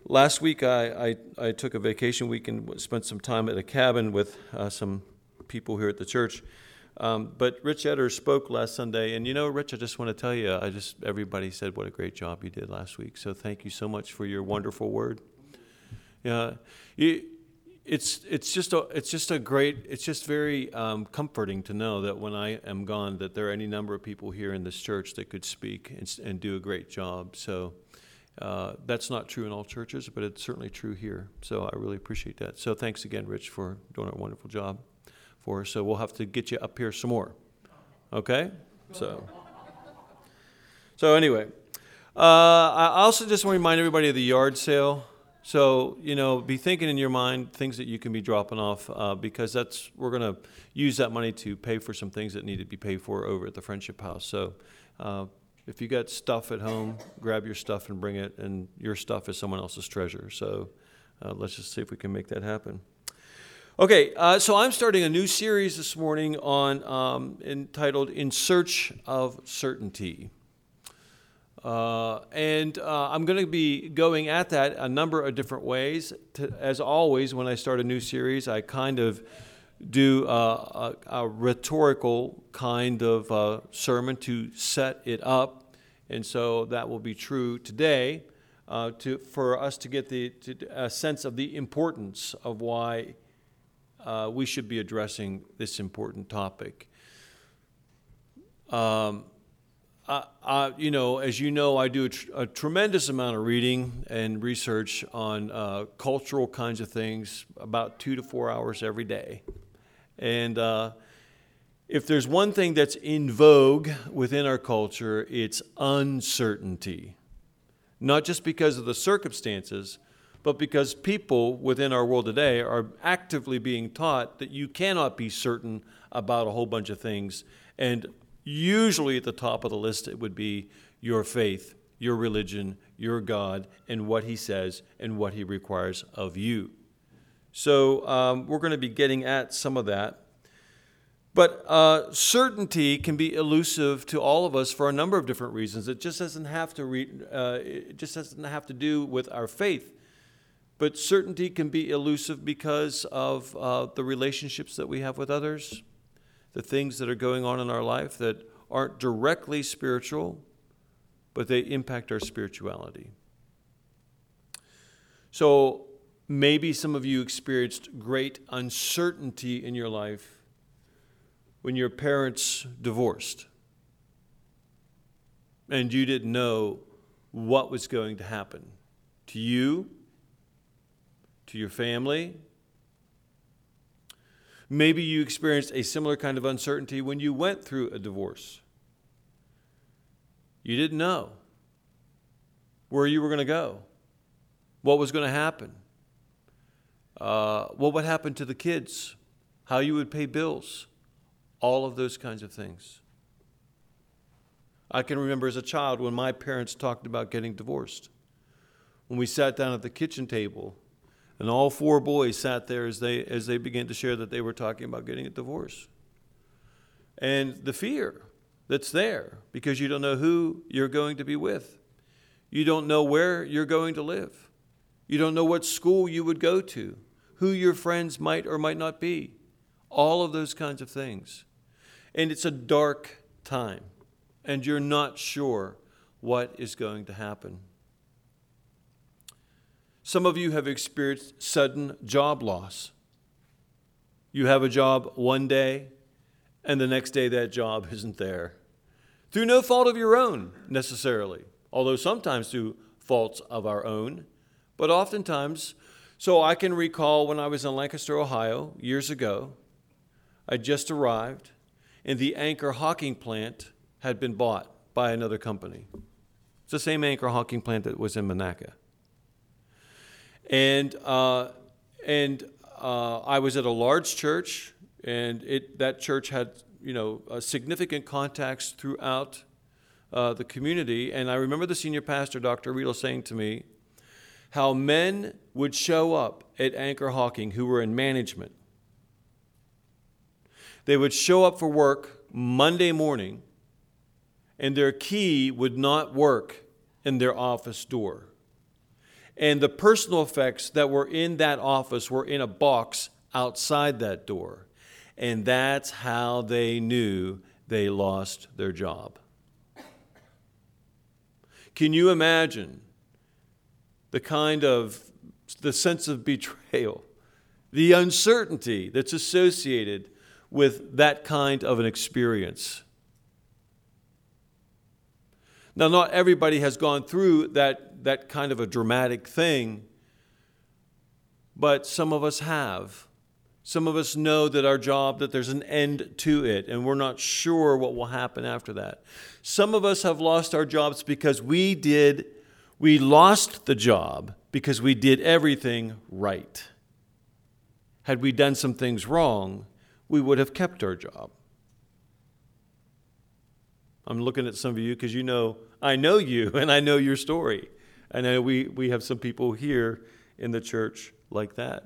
Last week I took a vacation week and spent some time at a cabin with some people here at the church. But Rich Etter spoke last Sunday, and Rich, I just want to tell you, everybody said what a great job you did last week. So thank you so much for your wonderful word. Yeah, it's just very comforting to know that when I am gone, that there are any number of people here in this church that could speak and do a great job. So that's not true in all churches, but it's certainly true here. So I really appreciate that. So thanks again, Rich, for doing a wonderful job for us. So we'll have to get you up here some more. Okay? So anyway, I also just want to remind everybody of the yard sale. So, be thinking in your mind things that you can be dropping off because we're going to use that money to pay for some things that need to be paid for over at the Friendship House. So if you got stuff at home, grab your stuff and bring it, and your stuff is someone else's treasure. So let's just see if we can make that happen. Okay, so I'm starting a new series this morning entitled In Search of Certainty. And I'm going to be going at that a number of different ways. As always, when I start a new series, I kind of do a rhetorical kind of sermon to set it up. And so that will be true today for us to get a sense of the importance of why we should be addressing this important topic. As you know, I do a tremendous amount of reading and research on cultural kinds of things, about 2 to 4 hours every day. And if there's one thing that's in vogue within our culture, it's uncertainty. Not just because of the circumstances, but because people within our world today are actively being taught that you cannot be certain about a whole bunch of things. And usually at the top of the list, it would be your faith, your religion, your God, and what he says and what he requires of you. So we're going to be getting at some of that. But certainty can be elusive to all of us for a number of different reasons. It just doesn't have to do with our faith. But certainty can be elusive because of the relationships that we have with others, the things that are going on in our life that aren't directly spiritual, but they impact our spirituality. So maybe some of you experienced great uncertainty in your life when your parents divorced and you didn't know what was going to happen to you, to your family. Maybe you experienced a similar kind of uncertainty when you went through a divorce. You didn't know where you were going to go, what was going to happen, what would happen to the kids, how you would pay bills, all of those kinds of things. I can remember as a child when my parents talked about getting divorced. When we sat down at the kitchen table, and all 4 boys sat there as they began to share that they were talking about getting a divorce. And the fear that's there because you don't know who you're going to be with. You don't know where you're going to live. You don't know what school you would go to, who your friends might or might not be. All of those kinds of things. And it's a dark time, and you're not sure what is going to happen. Some of you have experienced sudden job loss. You have a job one day, and the next day that job isn't there. Through no fault of your own, necessarily, although sometimes through faults of our own, but oftentimes. So I can recall when I was in Lancaster, Ohio, years ago, I just arrived, and the Anchor Hocking plant had been bought by another company. It's the same Anchor Hocking plant that was in Monaca. And I was at a large church, and that church had significant contacts throughout the community. And I remember the senior pastor, Dr. Riedel, saying to me how men would show up at Anchor Hocking who were in management. They would show up for work Monday morning, and their key would not work in their office door. And the personal effects that were in that office were in a box outside that door. And that's how they knew they lost their job. Can you imagine the sense of betrayal, the uncertainty that's associated with that kind of an experience? Now, not everybody has gone through that kind of a dramatic thing, but some of us have. Some of us know that our job, that there's an end to it, and we're not sure what will happen after that. Some of us have lost our jobs because we lost the job because we did everything right. Had we done some things wrong, we would have kept our job. I'm looking at some of you because I know you and I know your story. I know we have some people here in the church like that.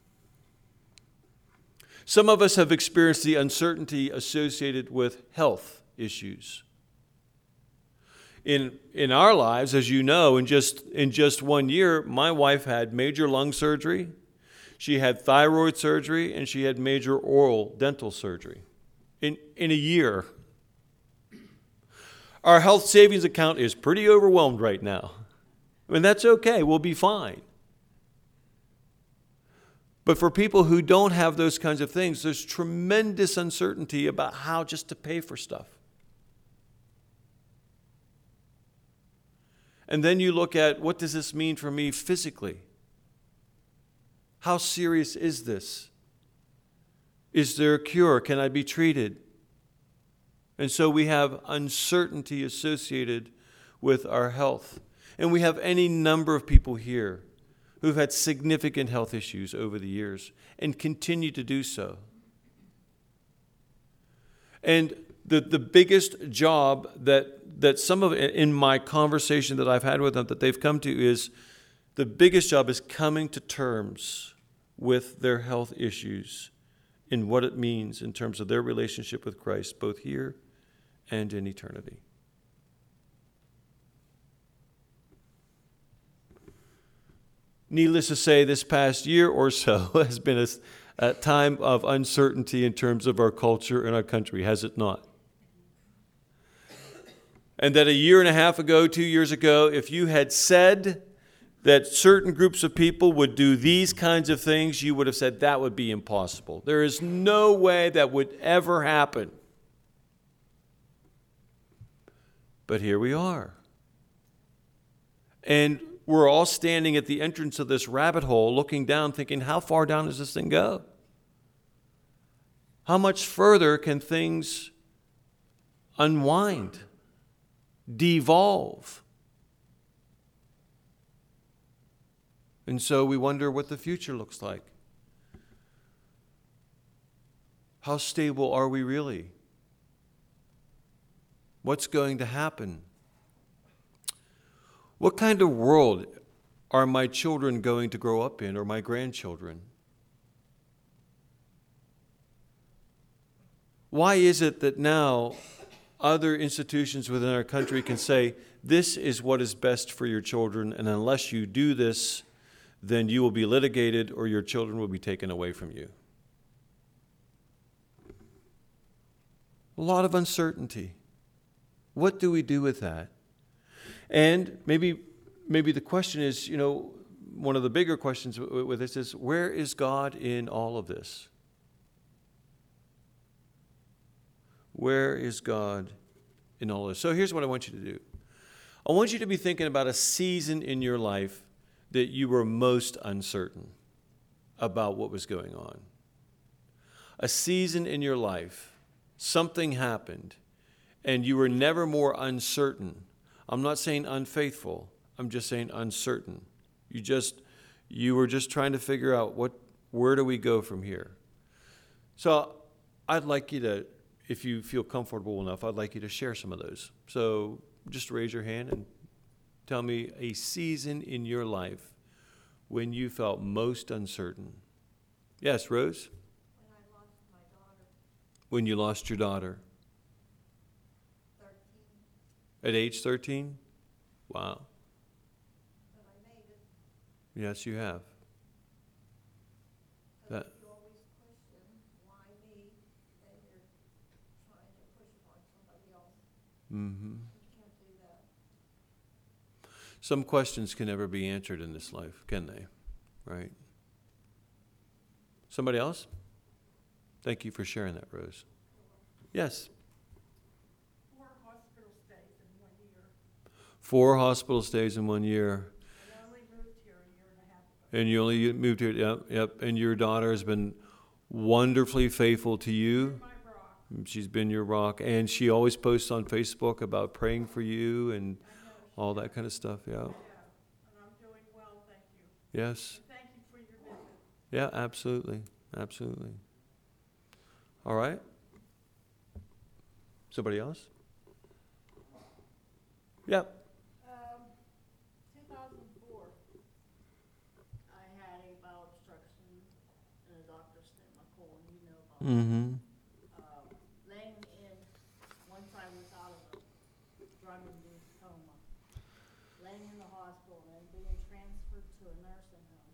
Some of us have experienced the uncertainty associated with health issues. In our lives, as you know, in just 1 year, my wife had major lung surgery, she had thyroid surgery, and she had major oral dental surgery in a year. Our health savings account is pretty overwhelmed right now. I mean, that's okay. We'll be fine. But for people who don't have those kinds of things, there's tremendous uncertainty about how just to pay for stuff. And then you look at, what does this mean for me physically? How serious is this? Is there a cure? Can I be treated? And so we have uncertainty associated with our health. And we have any number of people here who've had significant health issues over the years and continue to do so. And the biggest job that some of, in my conversation that I've had with them, that they've come to is, the biggest job is coming to terms with their health issues and what it means in terms of their relationship with Christ, both here and in eternity. Needless to say, this past year or so has been a time of uncertainty in terms of our culture and our country, has it not? And that a year and a half ago, 2 years ago, if you had said that certain groups of people would do these kinds of things, you would have said that would be impossible. There is no way that would ever happen. But here we are. And we're all standing at the entrance of this rabbit hole, looking down, thinking, how far down does this thing go? How much further can things unwind, devolve? And so we wonder what the future looks like. How stable are we really? What's going to happen? What kind of world are my children going to grow up in, or my grandchildren? Why is it that now other institutions within our country can say, this is what is best for your children, and unless you do this, then you will be litigated or your children will be taken away from you? A lot of uncertainty. What do we do with that? And maybe the question is, one of the bigger questions with this is, where is God in all of this? Where is God in all of this? So here's what I want you to do. I want you to be thinking about a season in your life that you were most uncertain about what was going on. A season in your life, something happened, and you were never more uncertain. I'm not saying unfaithful. I'm just saying uncertain. You were just trying to figure out where do we go from here? So I'd like you to, if you feel comfortable enough, I'd like you to share some of those. So just raise your hand and tell me a season in your life when you felt most uncertain. Yes, Rose? When I lost my daughter. When you lost your daughter. 13. At age 13? Wow. But I made it. Yes, you have. Because That, if you always question, why me, then you're trying to push it on somebody else. mhm. You can't do that. Some questions can never be answered in this life, can they? Right? Somebody else? Thank you for sharing that, Rose. Yes. 4 hospital stays in 1 year. 4 hospital stays in 1 year. And I only moved here a year and a half ago. And you only moved here, yep. And your daughter has been wonderfully faithful to you. My rock. She's been your rock. And she always posts on Facebook about praying for you and I know she all that kind of stuff, yeah. Yeah, and I'm doing well, thank you. Yes. And thank you for your visit. Yeah, absolutely. Absolutely. All right. Somebody else? Yep. 2004, I had a bowel obstruction and a doctor stent my colon, you know about that. Mm-hmm. Laying in, once I was out of a drug-induced coma, laying in the hospital and then being transferred to a nursing home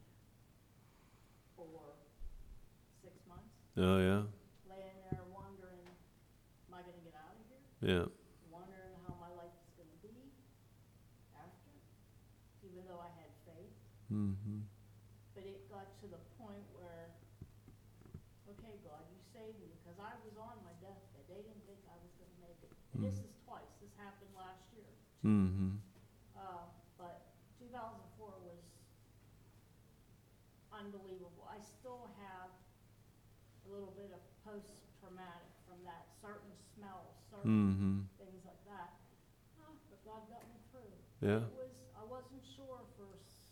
for 6 months, Oh, yeah. laying there wondering, am I gonna get out of here? Yeah. Wondering how my life is gonna be after, even though I had faith. Mm-hmm. But it got to the point where, okay, God, you saved me, because I was on my deathbed. They didn't think I was gonna make it. And this is twice. This happened last year. Mm-hmm. But 2004 was unbelievable. I still have a little bit of post-traumatic from that, certain smells, certain Mm-hmm. things like that. But God got me through. Yeah. It was, I wasn't sure for,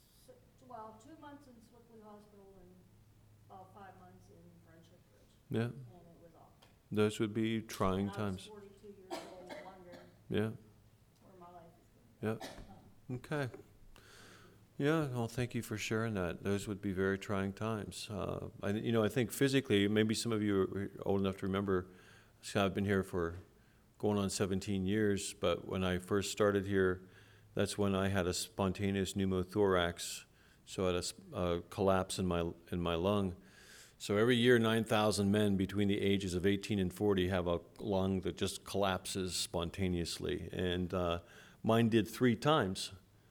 2 months in Swickley Hospital and about 5 months in Friendship Ridge, Yeah. and it was awful. Those would be trying And times. I was 42 years old, wondering Yeah. where my life is going. Yeah. Okay. Yeah, well, thank you for sharing that. Those would be very trying times. I think physically, maybe some of you are old enough to remember, so I've been here for going on 17 years, but when I first started here, that's when I had a spontaneous pneumothorax, so I had a collapse in my lung. So every year, 9,000 men between the ages of 18 and 40 have a lung that just collapses spontaneously, and mine did 3 times.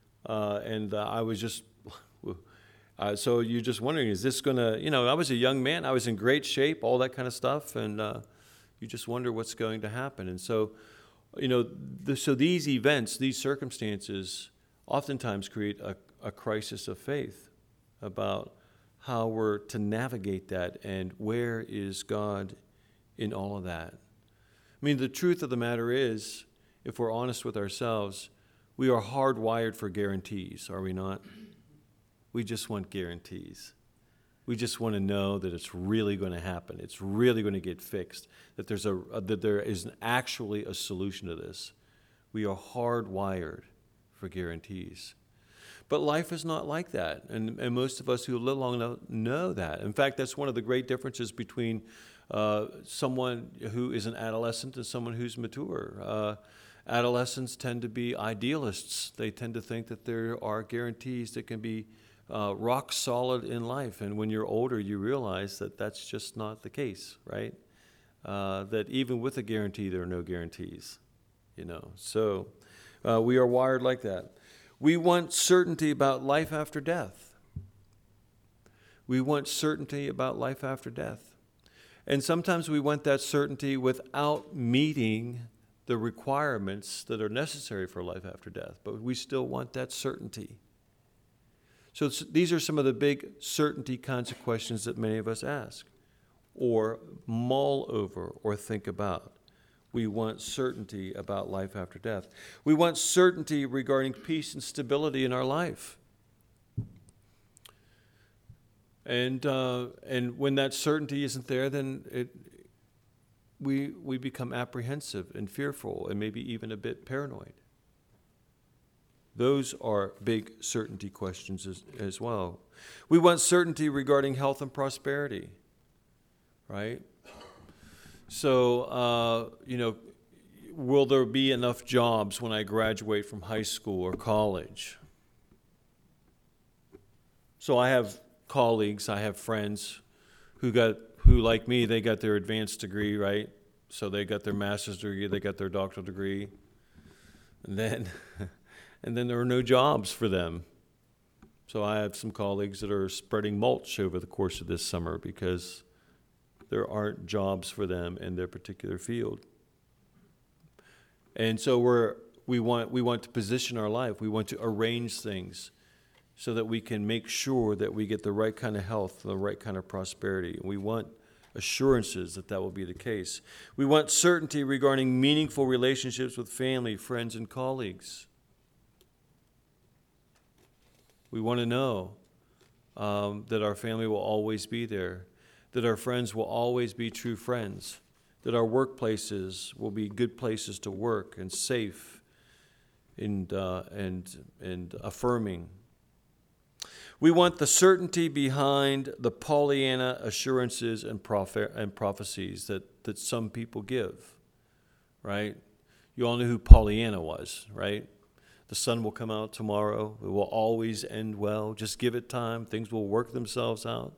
I was just, so you're just wondering, is this gonna, I was a young man, I was in great shape, all that kind of stuff, and you just wonder what's going to happen. And so, so these events, these circumstances, oftentimes create a crisis of faith about how we're to navigate that and where is God in all of that. I mean, the truth of the matter is, if we're honest with ourselves, we are hardwired for guarantees, are we not? We just want guarantees. We just want to know that it's really going to happen. It's really going to get fixed. That there is actually a solution to this. We are hardwired for guarantees. But life is not like that, and most of us who live long enough know that. In fact, that's one of the great differences between someone who is an adolescent and someone who's mature. Adolescents tend to be idealists. They tend to think that there are guarantees that can be rock solid in life. And when you're older, you realize that that's just not the case, right? That even with a guarantee, there are no guarantees, So we are wired like that. We want certainty about life after death. We want certainty about life after death. And sometimes we want that certainty without meeting the requirements that are necessary for life after death, but we still want that certainty. So these are some of the big certainty kinds of questions that many of us ask or mull over or think about. We want certainty about life after death. We want certainty regarding peace and stability in our life. And when that certainty isn't there, then we become apprehensive and fearful and maybe even a bit paranoid. Those are big certainty questions as well. We want certainty regarding health and prosperity, right? So, will there be enough jobs when I graduate from high school or college? So I have colleagues, I have friends who like me, they got their advanced degree, right? So they got their master's degree, they got their doctoral degree, and then there are no jobs for them. So I have some colleagues that are spreading mulch over the course of this summer because there aren't jobs for them in their particular field. And so we want to position our life. We want to arrange things so that we can make sure that we get the right kind of health, the right kind of prosperity. And we want assurances that will be the case. We want certainty regarding meaningful relationships with family, friends, and colleagues. We want to know that our family will always be there, that our friends will always be true friends, that our workplaces will be good places to work and safe and affirming. We want the certainty behind the Pollyanna assurances and prophecies that some people give, right? You all knew who Pollyanna was, right? The sun will come out tomorrow. It will always end well. Just give it time. Things will work themselves out.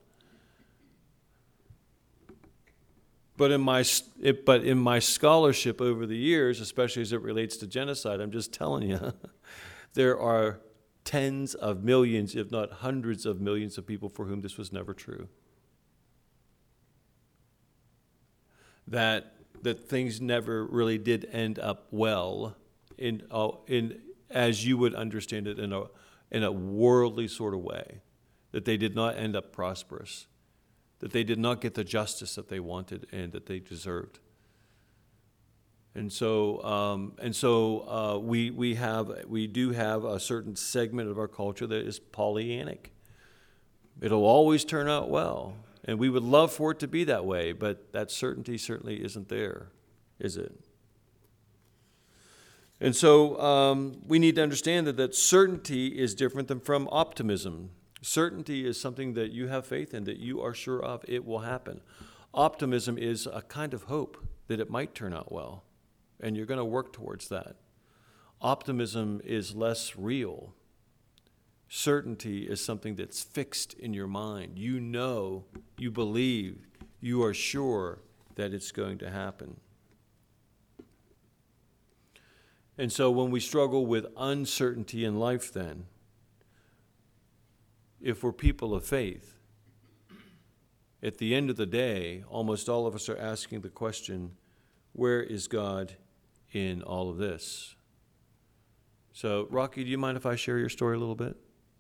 But in my scholarship over the years, especially as it relates to genocide, I'm just telling you, there are tens of millions, if not hundreds of millions of people for whom this was never true. That things never really did end up well in as you would understand it in a worldly sort of way. That they did not end up prosperous. That they did not get the justice that they wanted and that they deserved. And so we do have a certain segment of our culture that is Pollyannic. It'll always turn out well, and we would love for it to be that way, but that certainty certainly isn't there, is it? And so we need to understand that certainty is different than from optimism. Certainty is something that you have faith in, that you are sure of it will happen. Optimism is a kind of hope that it might turn out well, and you're going to work towards that. Optimism is less real. Certainty is something that's fixed in your mind. You know, you believe, you are sure that it's going to happen. And so when we struggle with uncertainty in life then, if we're people of faith, at the end of the day, almost all of us are asking the question, where is God in all of this? So, Rocky, do you mind if I share your story a little bit?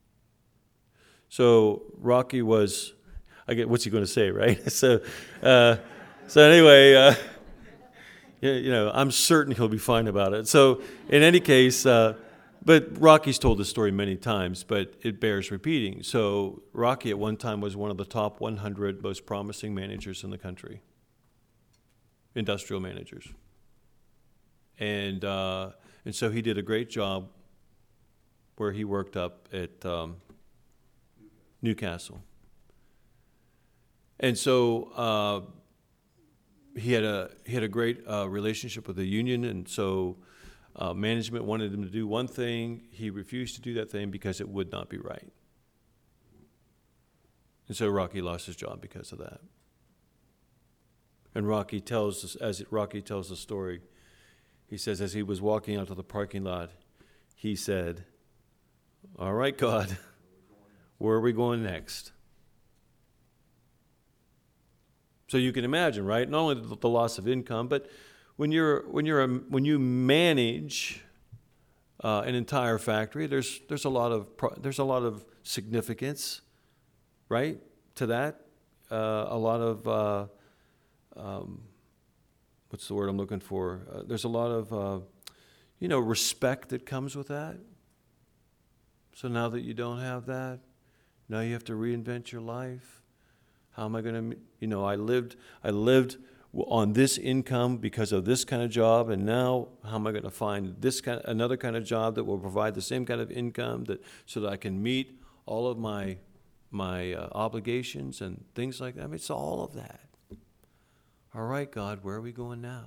So, Rocky was, I get what's he going to say, right? So anyway, I'm certain he'll be fine about it. So, in any case, but Rocky's told this story many times, but it bears repeating. So Rocky at one time was one of the top 100 most promising managers in the country, industrial managers. And so he did a great job where he worked up at Newcastle. And so he had a great relationship with the union, and so management wanted him to do one thing. He refused to do that thing because it would not be right. And so Rocky lost his job because of that. And Rocky tells the story, he says, as he was walking out to the parking lot, he said, "All right, God, where are we going next?" So you can imagine, right? Not only the loss of income, but when you manage an entire factory, there's a lot of significance, right, to that. A lot of what's the word I'm looking for? There's a lot of respect that comes with that. So now that you don't have that, now you have to reinvent your life. How am I going to? I lived on this income because of this kind of job, and now how am I going to find another kind of job that will provide the same kind of income so that I can meet all of my obligations and things like that? I mean, it's all of that. All right, God, where are we going now?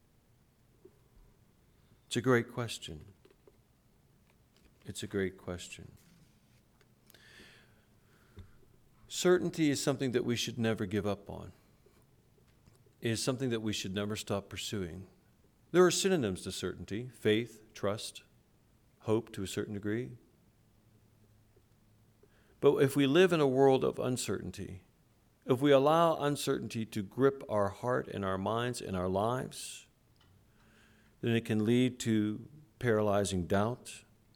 It's a great question. It's a great question. Certainty is something that we should never give up on. It is something that we should never stop pursuing. There are synonyms to certainty: faith, trust, hope to a certain degree. But if we live in a world of uncertainty, if we allow uncertainty to grip our heart and our minds and our lives, then it can lead to paralyzing doubt.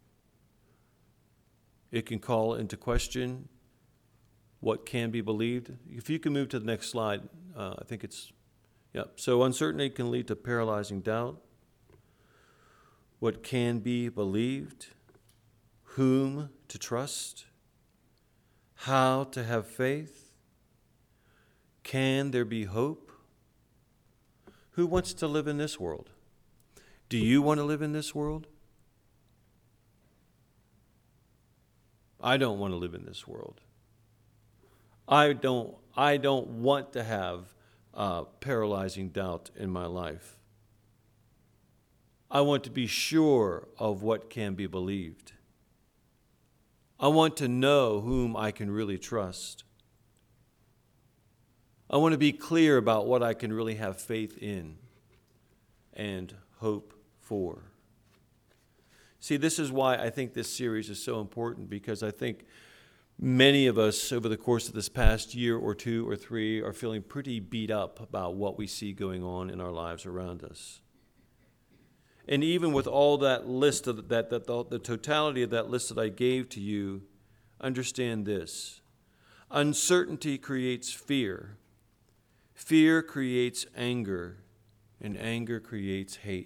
It can call into question what can be believed. If you can move to the next slide, I think it's, yeah. So uncertainty can lead to paralyzing doubt. What can be believed, whom to trust, how to have faith. Can there be hope? Who wants to live in this world? Do you want to live in this world? I don't want to live in this world. I don't want to have paralyzing doubt in my life. I want to be sure of what can be believed. I want to know whom I can really trust. I want to be clear about what I can really have faith in and hope for. See, this is why I think this series is so important, because I think many of us over the course of this past year or two or three are feeling pretty beat up about what we see going on in our lives around us. And even with all that list of the totality of that list that I gave to you, understand this: uncertainty creates fear. Fear creates anger, and anger creates hate.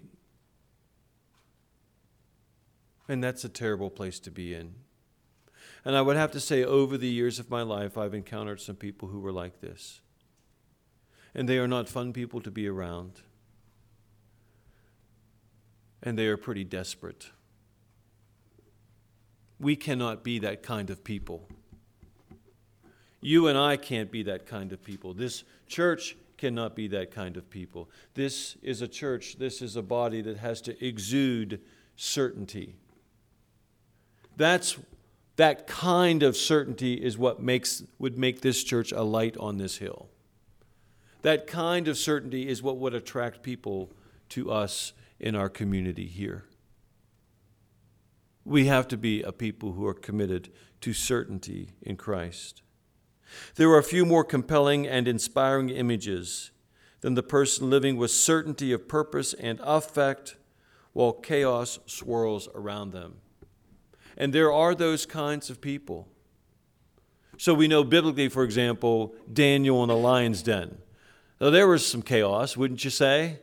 And that's a terrible place to be in. And I would have to say, over the years of my life, I've encountered some people who were like this. And they are not fun people to be around. And they are pretty desperate. We cannot be that kind of people. You and I can't be that kind of people. This church cannot be that kind of people. This is a church, this is a body that has to exude certainty. That kind of certainty is what would make this church a light on this hill. That kind of certainty is what would attract people to us in our community here. We have to be a people who are committed to certainty in Christ. There are a few more compelling and inspiring images than the person living with certainty of purpose and effect while chaos swirls around them. And there are those kinds of people. So we know biblically, for example, Daniel in the lion's den. Now, there was some chaos, wouldn't you say?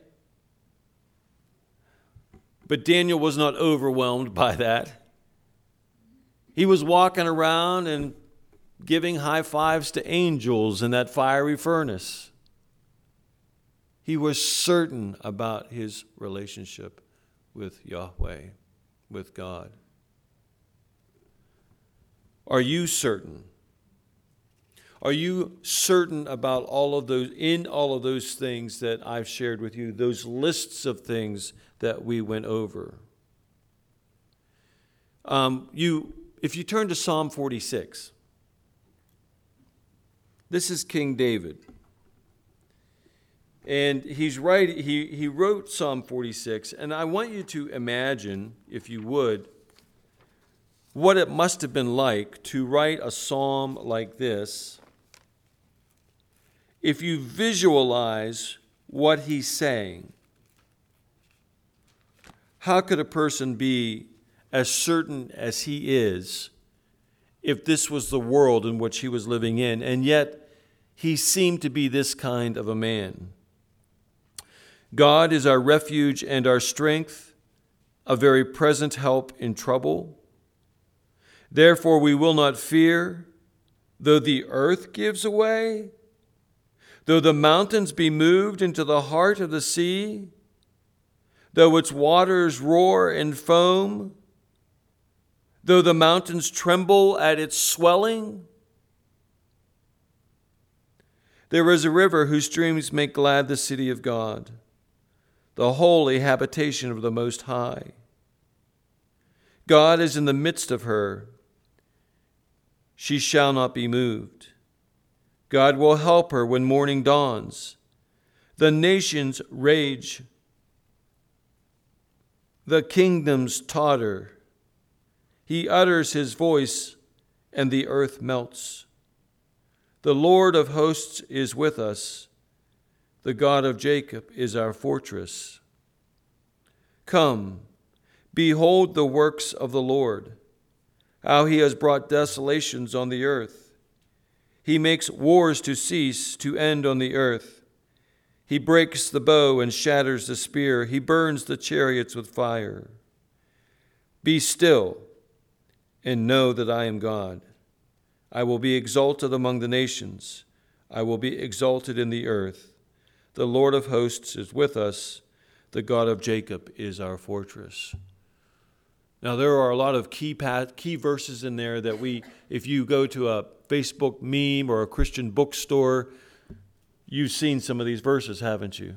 But Daniel was not overwhelmed by that. He was walking around and giving high fives to angels in that fiery furnace. He was certain about his relationship with Yahweh, with God. Are you certain? Are you certain about all of those things that I've shared with you, those lists of things that we went over? If you turn to Psalm 46, this is King David. And he wrote Psalm 46, and I want you to imagine, if you would, what it must have been like to write a psalm like this. If you visualize what he's saying, how could a person be as certain as he is if this was the world in which he was living in? And yet, he seemed to be this kind of a man. God is our refuge and our strength, a very present help in trouble. Therefore we will not fear, though the earth gives away, though the mountains be moved into the heart of the sea, though its waters roar and foam, though the mountains tremble at its swelling. There is a river whose streams make glad the city of God, the holy habitation of the Most High. God is in the midst of her. She shall not be moved. God will help her when morning dawns. The nations rage. The kingdoms totter. He utters his voice, and the earth melts. The Lord of hosts is with us. The God of Jacob is our fortress. Come, behold the works of the Lord, how he has brought desolations on the earth. He makes wars to cease, to end on the earth. He breaks the bow and shatters the spear. He burns the chariots with fire. Be still and know that I am God. I will be exalted among the nations. I will be exalted in the earth. The Lord of hosts is with us. The God of Jacob is our fortress. Now, there are a lot of key verses in there that if you go to a Facebook meme or a Christian bookstore, you've seen some of these verses, haven't you?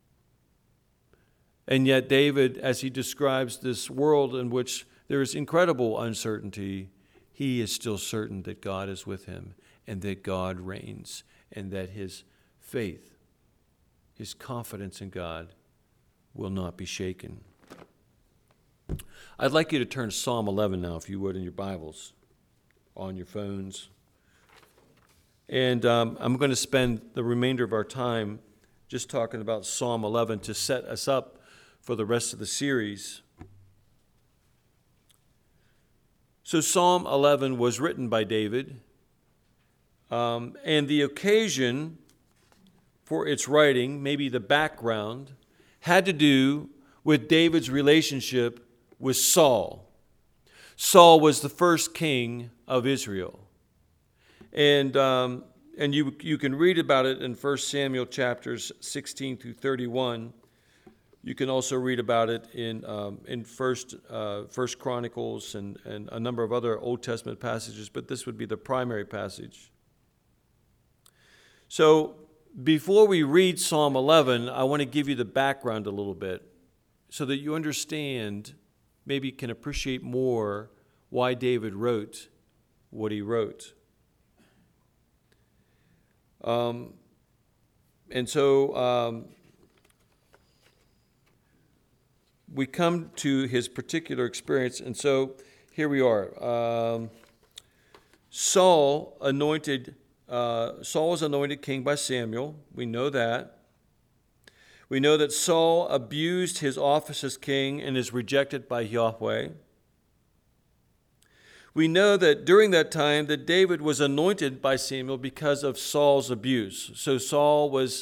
And yet David, as he describes this world in which there is incredible uncertainty, he is still certain that God is with him and that God reigns and that his faith, his confidence in God will not be shaken. I'd like you to turn to Psalm 11 now, if you would, in your Bibles, on your phones. And I'm going to spend the remainder of our time just talking about Psalm 11 to set us up for the rest of the series. So Psalm 11 was written by David, and the occasion for its writing, maybe the background, had to do with David's relationship with Saul. Saul was the first king of Israel. And you can read about it in 1 Samuel chapters 16 through 31. You can also read about it in First Chronicles and a number of other Old Testament passages, but this would be the primary passage. So before we read Psalm 11, I want to give you the background a little bit so that you understand, maybe can appreciate more why David wrote what he wrote. We come to his particular experience, and so here we are. Saul was anointed king by Samuel. We know that. We know that Saul abused his office as king and is rejected by Yahweh. We know that during that time that David was anointed by Samuel because of Saul's abuse. So Saul was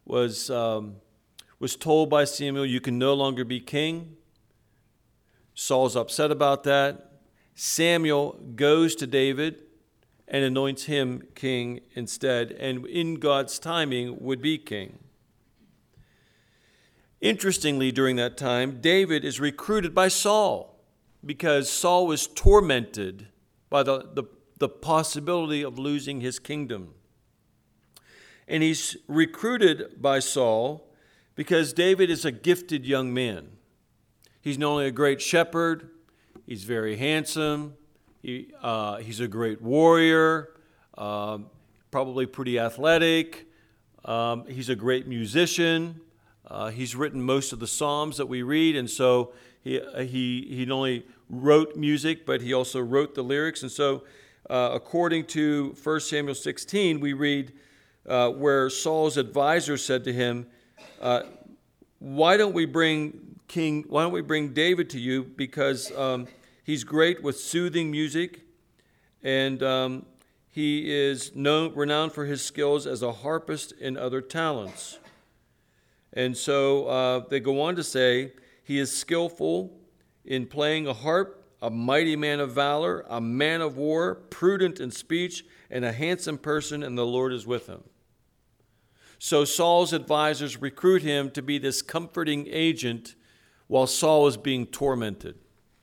told by Samuel, you can no longer be king. Saul's upset about that. Samuel goes to David and anoints him king instead, and in God's timing would be king. Interestingly, during that time, David is recruited by Saul because Saul was tormented by the possibility of losing his kingdom. And he's recruited by Saul because David is a gifted young man. He's not only a great shepherd, he's very handsome, he's a great warrior, probably pretty athletic, he's a great musician, he's written most of the Psalms that we read, and so he not only wrote music, but he also wrote the lyrics. And so according to 1 Samuel 16, we read where Saul's advisor said to him, why don't we bring David to you, because he's great with soothing music, and he is renowned for his skills as a harpist and other talents. And so they go on to say, he is skillful in playing a harp, a mighty man of valor, a man of war, prudent in speech, and a handsome person, and the Lord is with him. So Saul's advisors recruit him to be this comforting agent while Saul is being tormented.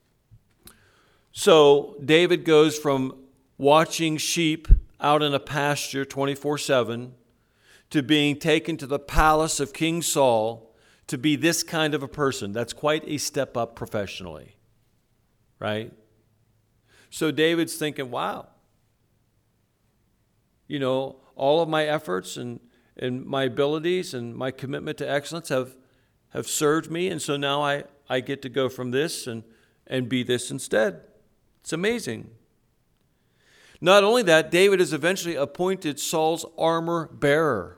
So David goes from watching sheep out in a pasture 24/7 to being taken to the palace of King Saul to be this kind of a person. That's quite a step up professionally, right? So David's thinking, wow, all of my efforts and my abilities and my commitment to excellence have served me. And so now I get to go from this and be this instead. It's amazing. Not only that, David is eventually appointed Saul's armor bearer.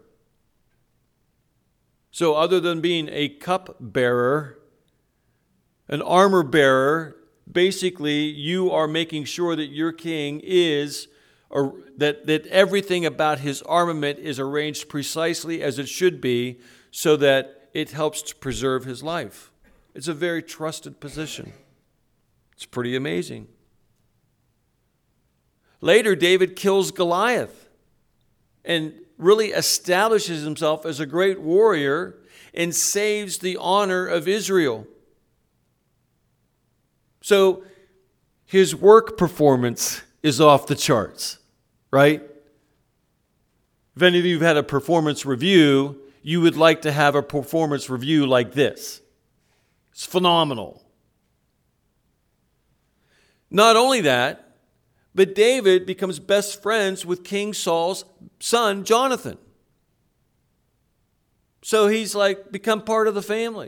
So other than being a cup bearer, an armor bearer, basically you are making sure that your king is, or that everything about his armament is arranged precisely as it should be so that it helps to preserve his life. It's a very trusted position. It's pretty amazing. Later, David kills Goliath and really establishes himself as a great warrior and saves the honor of Israel. So his work performance is off the charts, right? If any of you have had a performance review, you would like to have a performance review like this. It's phenomenal. Not only that, but David becomes best friends with King Saul's son, Jonathan. So he's become part of the family.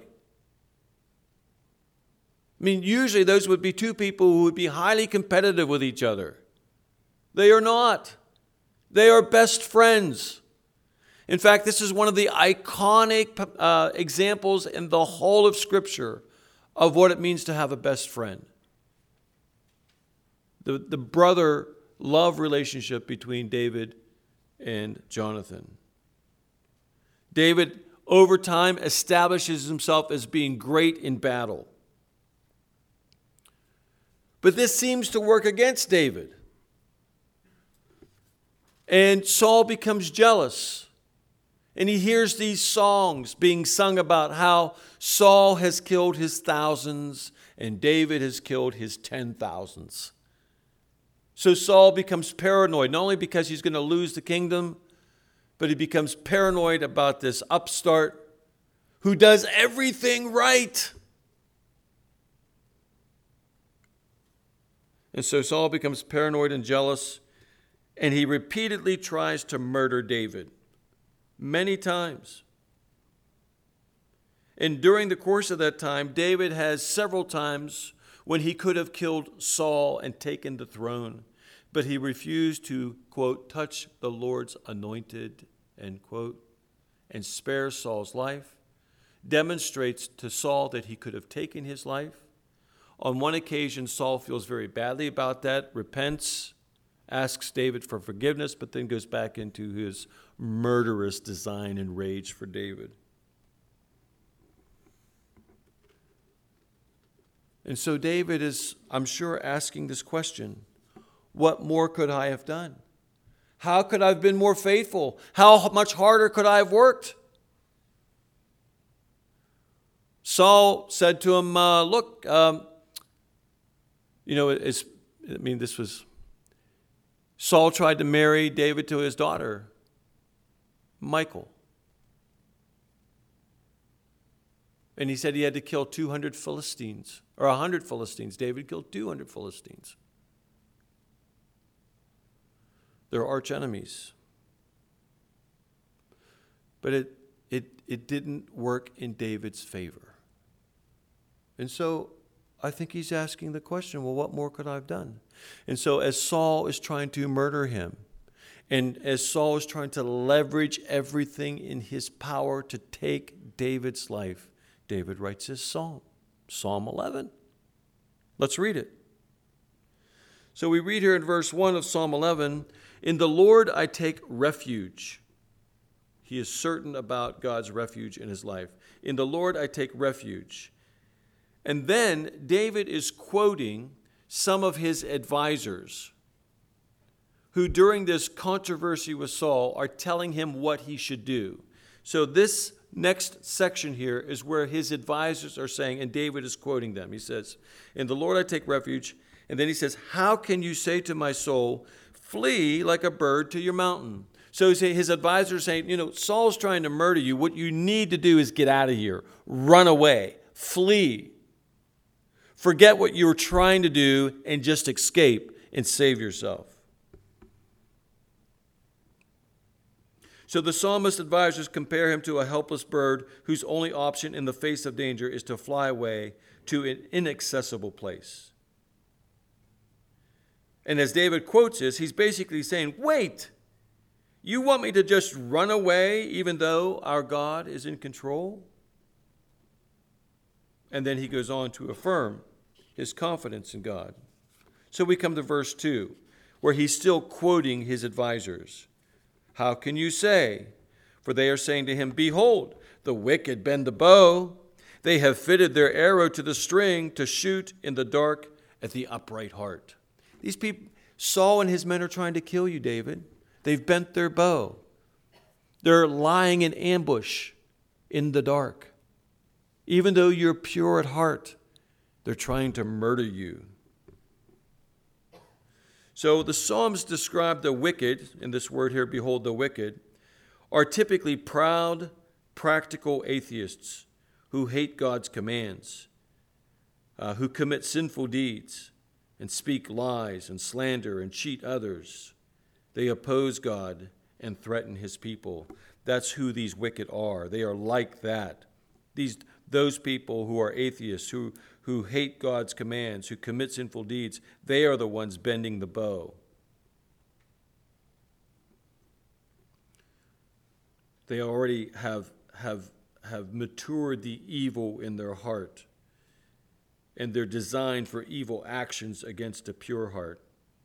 I mean, usually those would be two people who would be highly competitive with each other. They are not. They are best friends. In fact, this is one of the iconic examples in the whole of Scripture of what it means to have a best friend. The brother-love relationship between David and Jonathan. David, over time, establishes himself as being great in battle. But this seems to work against David. And Saul becomes jealous. And he hears these songs being sung about how Saul has killed his thousands and David has killed his 10,000s. So Saul becomes paranoid, not only because he's going to lose the kingdom, but he becomes paranoid about this upstart who does everything right. And so Saul becomes paranoid and jealous, and he repeatedly tries to murder David, many times. And during the course of that time, David has several times when he could have killed Saul and taken the throne, but he refused to, quote, touch the Lord's anointed, end quote, and spare Saul's life, demonstrates to Saul that he could have taken his life. On one occasion, Saul feels very badly about that, repents, asks David for forgiveness, but then goes back into his murderous design and rage for David. And so David is, I'm sure, asking this question: what more could I have done? How could I have been more faithful? How much harder could I have worked? Saul said to him, look, Saul tried to marry David to his daughter, Michal. And he said he had to kill 200 Philistines, or 100 Philistines. David killed 200 Philistines. They're arch enemies. But it didn't work in David's favor. And so I think he's asking the question, well, what more could I have done? And so as Saul is trying to murder him, and as Saul is trying to leverage everything in his power to take David's life, David writes his psalm, Psalm 11. Let's read it. So we read here in verse 1 of Psalm 11, "In the Lord I take refuge." He is certain about God's refuge in his life. "In the Lord I take refuge." And then David is quoting some of his advisors who during this controversy with Saul are telling him what he should do. So this next section here is where his advisors are saying, and David is quoting them. He says, "In the Lord I take refuge." And then he says, "How can you say to my soul, flee like a bird to your mountain?" So his advisors are saying, Saul's trying to murder you. What you need to do is get out of here. Run away. Flee. Forget what you were trying to do and just escape and save yourself. So the psalmist's advisors compare him to a helpless bird whose only option in the face of danger is to fly away to an inaccessible place. And as David quotes this, he's basically saying, wait, you want me to just run away even though our God is in control? And then he goes on to affirm his confidence in God. So we come to verse 2, where he's still quoting his advisors. How can you say? For they are saying to him, behold, the wicked bend the bow. They have fitted their arrow to the string to shoot in the dark at the upright heart. These people, Saul and his men are trying to kill you, David. They've bent their bow. They're lying in ambush in the dark. Even though you're pure at heart, they're trying to murder you. So the Psalms describe the wicked, in this word here, behold the wicked, are typically proud, practical atheists who hate God's commands, who commit sinful deeds and speak lies and slander and cheat others. They oppose God and threaten his people. That's who these wicked are. They are like that. Those people who are atheists, who hate God's commands, who commit sinful deeds, they are the ones bending the bow. They already have matured the evil in their heart, and they're designed for evil actions against a pure heart.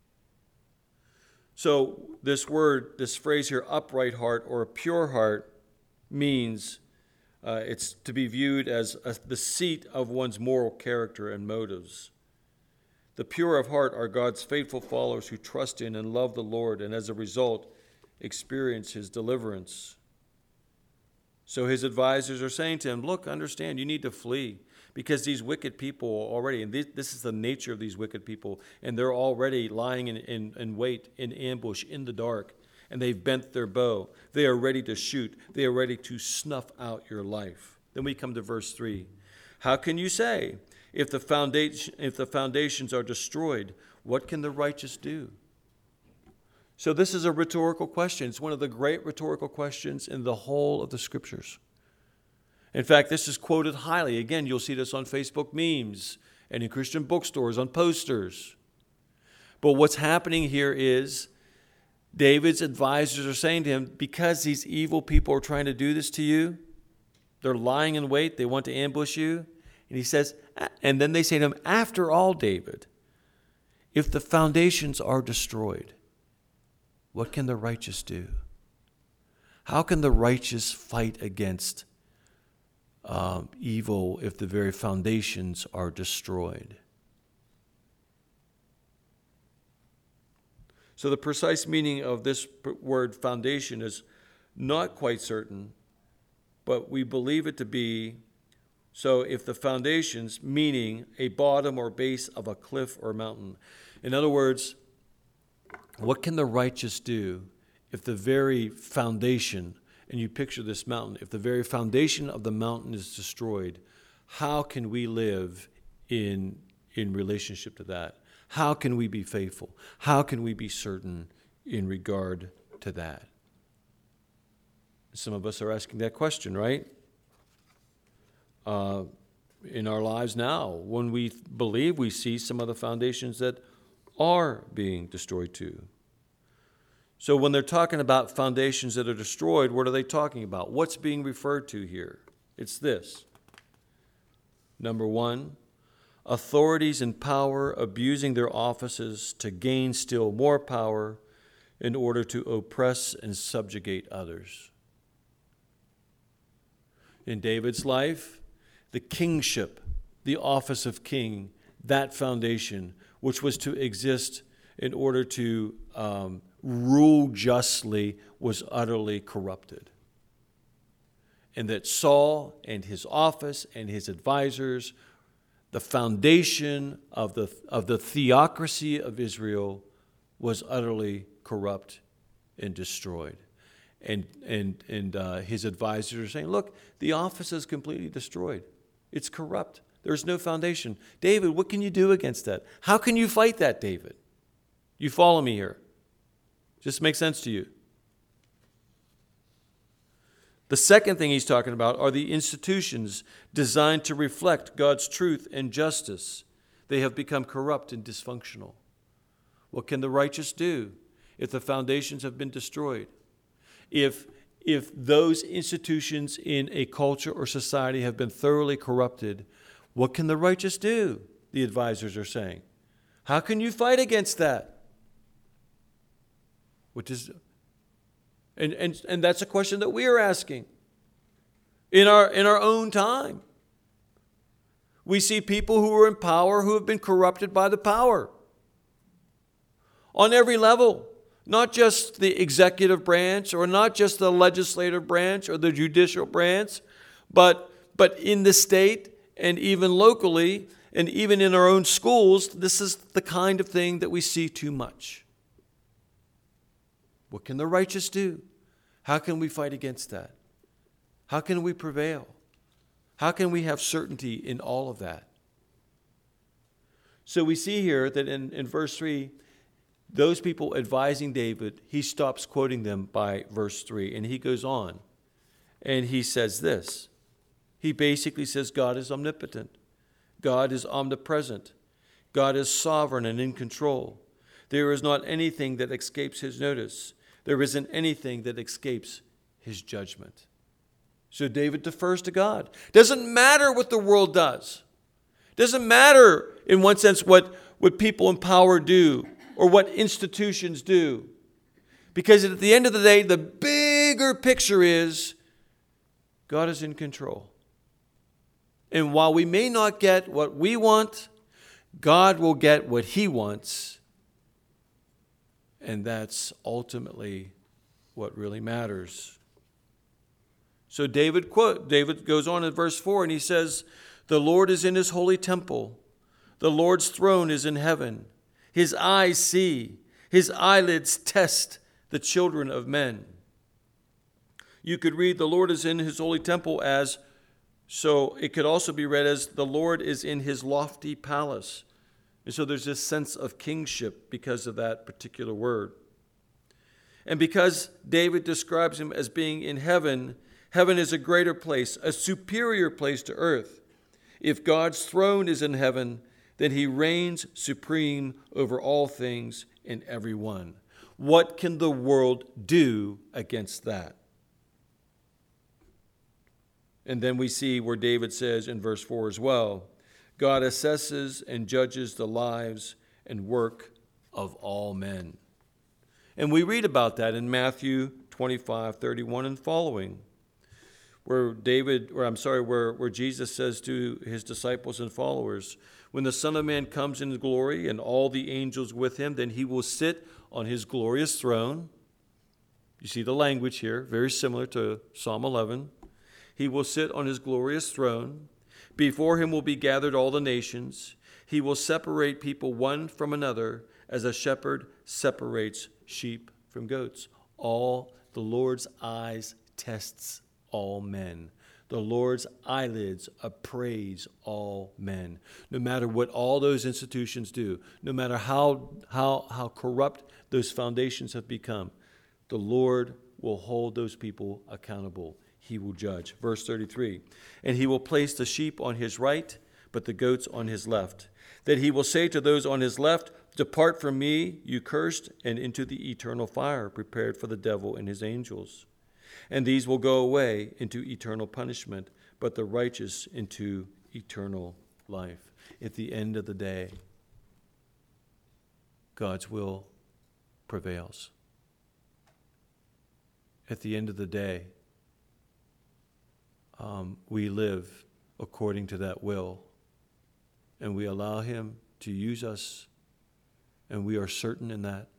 So this phrase here, upright heart or a pure heart, means it's to be viewed as the seat of one's moral character and motives. The pure of heart are God's faithful followers who trust in and love the Lord, and as a result, experience his deliverance. So his advisors are saying to him, look, understand, you need to flee, because these wicked people already, and this is the nature of these wicked people, and they're already lying in wait, in ambush, in the dark, and they've bent their bow. They are ready to shoot. They are ready to snuff out your life. Then we come to verse 3. How can you say, if the foundations are destroyed, what can the righteous do? So this is a rhetorical question. It's one of the great rhetorical questions in the whole of the Scriptures. In fact, this is quoted highly. Again, you'll see this on Facebook memes and in Christian bookstores on posters. But what's happening here is David's advisors are saying to him, because these evil people are trying to do this to you, they're lying in wait, they want to ambush you. And he says, and then they say to him, after all, David, if the foundations are destroyed, what can the righteous do? How can the righteous fight against evil if the very foundations are destroyed? So the precise meaning of this word foundation is not quite certain, but we believe it to be, so if the foundations, meaning a bottom or base of a cliff or mountain. In other words, what can the righteous do if the very foundation, and you picture this mountain, if the very foundation of the mountain is destroyed, how can we live in relationship to that? How can we be faithful? How can we be certain in regard to that? Some of us are asking that question, right? In our lives now, when we believe we see some of the foundations that are being destroyed too. So when they're talking about foundations that are destroyed, what are they talking about? What's being referred to here? It's this. Number one, authorities in power abusing their offices to gain still more power in order to oppress and subjugate others. In David's life, the kingship, the office of king, that foundation, which was to exist in order to rule justly, was utterly corrupted. And that Saul and his office and his advisors, the foundation of the theocracy of Israel, was utterly corrupt and destroyed. And his advisors are saying, look, the office is completely destroyed. It's corrupt. There's no foundation. David, what can you do against that? How can you fight that, David? You follow me here? Just makes sense to you? The second thing he's talking about are the institutions designed to reflect God's truth and justice. They have become corrupt and dysfunctional. What can the righteous do if the foundations have been destroyed? If those institutions in a culture or society have been thoroughly corrupted, what can the righteous do? The advisors are saying. How can you fight against that? And that's a question that we are asking in our own time. We see people who are in power who have been corrupted by the power on every level, not just the executive branch or not just the legislative branch or the judicial branch, but in the state and even locally and even in our own schools. This is the kind of thing that we see too much. What can the righteous do? How can we fight against that? How can we prevail? How can we have certainty in all of that? So we see here that in verse 3, those people advising David, he stops quoting them by verse 3, and he goes on, and he says this. He basically says God is omnipotent. God is omnipresent. God is sovereign and in control. There is not anything that escapes his notice. There isn't anything that escapes his judgment. So David defers to God. Doesn't matter what the world does. Doesn't matter, in one sense, what people in power do or what institutions do. Because at the end of the day, the bigger picture is God is in control. And while we may not get what we want, God will get what he wants. And that's ultimately what really matters. So David goes on in verse 4 and he says, "The Lord is in his holy temple. The Lord's throne is in heaven. His eyes see. His eyelids test the children of men." You could read the Lord is in his holy temple as, so it could also be read as the Lord is in his lofty palace. And so there's this sense of kingship because of that particular word. And because David describes him as being in heaven, heaven is a greater place, a superior place to earth. If God's throne is in heaven, then he reigns supreme over all things and everyone. What can the world do against that? And then we see where David says in verse 4 as well, God assesses and judges the lives and work of all men. And we read about that in Matthew 25:31 and following, where Jesus says to his disciples and followers, when the Son of Man comes in glory and all the angels with him, then he will sit on his glorious throne. You see the language here, very similar to Psalm 11. He will sit on his glorious throne. Before him will be gathered all the nations. He will separate people one from another as a shepherd separates sheep from goats. All the Lord's eyes tests all men. The Lord's eyelids appraise all men. No matter what all those institutions do, no matter how corrupt those foundations have become, the Lord will hold those people accountable. He will judge. Verse 33, and he will place the sheep on his right, but the goats on his left. That he will say to those on his left, depart from me, you cursed, and into the eternal fire prepared for the devil and his angels. And these will go away into eternal punishment, but the righteous into eternal life. At the end of the day, God's will prevails. At the end of the day, we live according to that will, and we allow him to use us, and we are certain in that.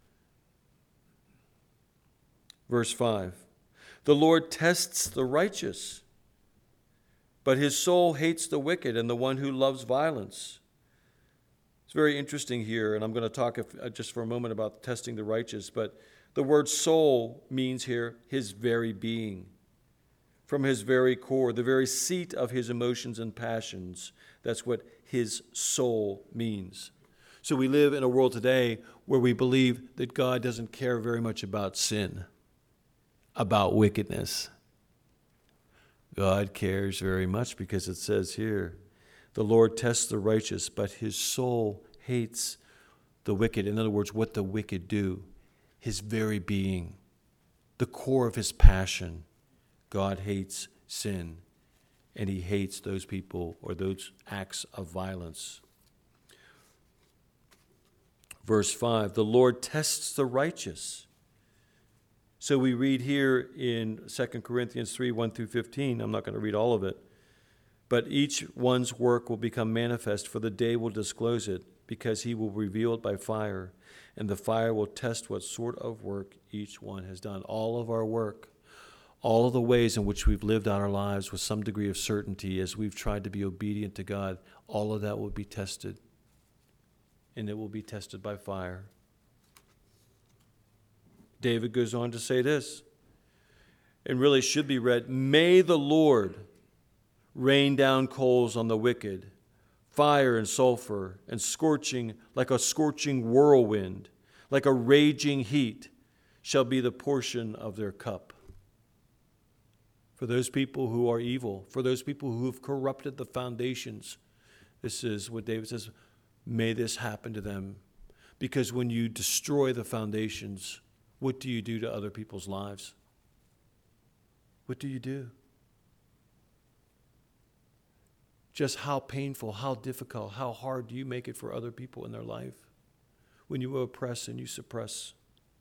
Verse 5, the Lord tests the righteous, but his soul hates the wicked and the one who loves violence. It's very interesting here, and I'm going to talk just for a moment about testing the righteous, but the word soul means here his very being. From his very core, the very seat of his emotions and passions. That's what his soul means. So we live in a world today where we believe that God doesn't care very much about sin, about wickedness. God cares very much because it says here, the Lord tests the righteous, but his soul hates the wicked. In other words, what the wicked do, his very being, the core of his passion. God hates sin, and he hates those people or those acts of violence. Verse 5, the Lord tests the righteous. So we read here in 2 Corinthians 3, 1 through 15, I'm not going to read all of it, but each one's work will become manifest, for the day will disclose it, because he will reveal it by fire, and the fire will test what sort of work each one has done. All of our work, all of the ways in which we've lived out our lives with some degree of certainty as we've tried to be obedient to God, all of that will be tested, and it will be tested by fire. David goes on to say this, and really should be read, may the Lord rain down coals on the wicked, fire and sulfur, and scorching, like a scorching whirlwind, like a raging heat, shall be the portion of their cup. For those people who are evil, for those people who have corrupted the foundations, this is what David says, may this happen to them. Because when you destroy the foundations, what do you do to other people's lives? What do you do? Just how painful, how difficult, how hard do you make it for other people in their life when you oppress and you suppress?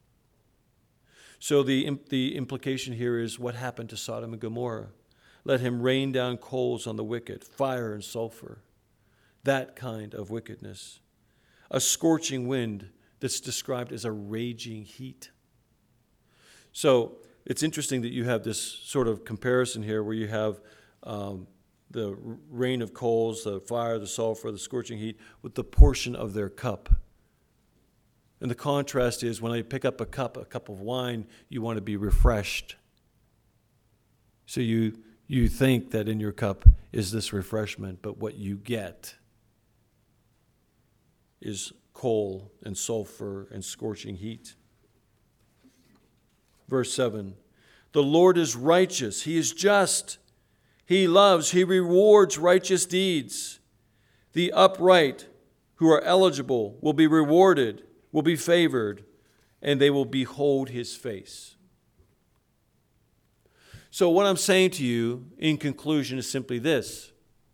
So the implication here is what happened to Sodom and Gomorrah. Let him rain down coals on the wicked, fire and sulfur, that kind of wickedness. A scorching wind that's described as a raging heat. So it's interesting that you have this sort of comparison here where you have the rain of coals, the fire, the sulfur, the scorching heat, with the portion of their cup. And the contrast is when I pick up a cup of wine, you want to be refreshed. So you think that in your cup is this refreshment, but what you get is coal and sulfur and scorching heat. Verse 7, the Lord is righteous, he is just, he loves, he rewards righteous deeds. The upright who are eligible will be rewarded, will be favored, and they will behold his face. So what I'm saying to you in conclusion is simply this,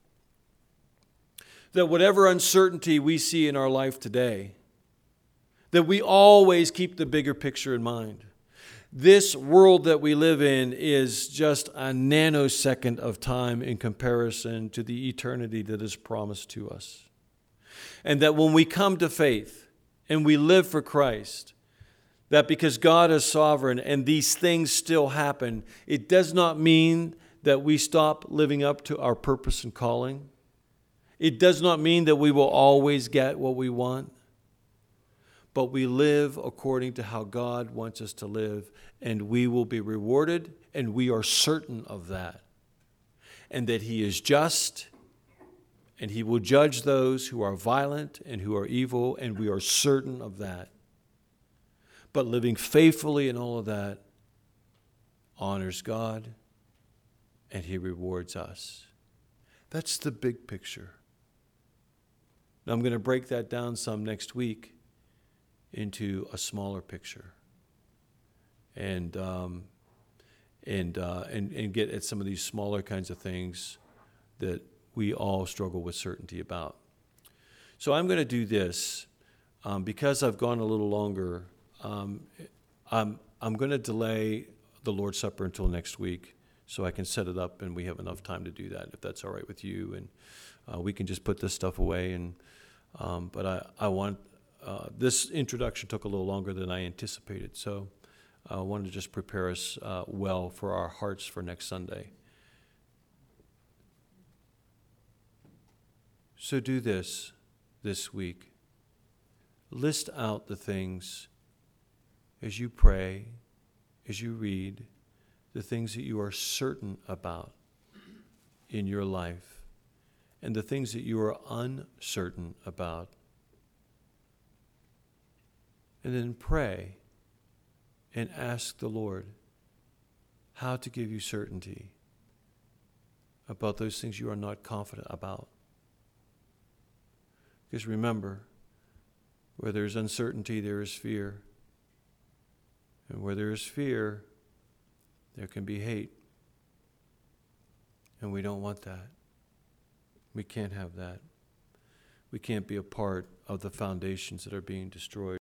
that whatever uncertainty we see in our life today, that we always keep the bigger picture in mind. This world that we live in is just a nanosecond of time in comparison to the eternity that is promised to us. And that when we come to faith and we live for Christ, that because God is sovereign and these things still happen, it does not mean that we stop living up to our purpose and calling. It does not mean that we will always get what we want. But we live according to how God wants us to live, and we will be rewarded, and we are certain of that. And that he is just, and he will judge those who are violent and who are evil, and we are certain of that. But living faithfully in all of that honors God, and he rewards us. That's the big picture. Now I'm going to break that down some next week into a smaller picture, and get at some of these smaller kinds of things that we all struggle with certainty about. So I'm going to do this because I've gone a little longer. I'm going to delay the Lord's Supper until next week, so I can set it up and we have enough time to do that, if that's all right with you, and we can just put this stuff away. And but I want. This introduction took a little longer than I anticipated, so I wanted to just prepare us well for our hearts for next Sunday. So do this week. List out the things as you pray, as you read, the things that you are certain about in your life, and the things that you are uncertain about. And then pray and ask the Lord how to give you certainty about those things you are not confident about. Because remember, where there is uncertainty, there is fear. And where there is fear, there can be hate. And we don't want that. We can't have that. We can't be a part of the foundations that are being destroyed.